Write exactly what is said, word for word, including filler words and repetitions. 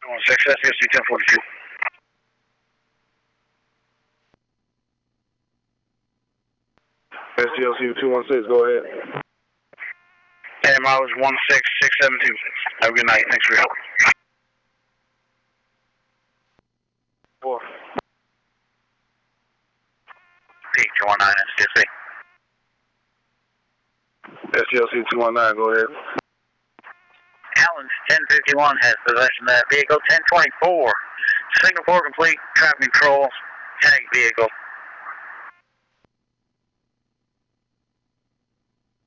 one six, S D L C ten forty-two. S D L C two one six, go ahead. Yeah, mileage one six six seven two. Have a good night. Thanks for your help. Four. P two one nine, S D L C. S D L C two one nine, go ahead. Allen's ten fifty-one has possession of that vehicle. ten twenty-four. Signal four complete. Traffic control. Tag vehicle.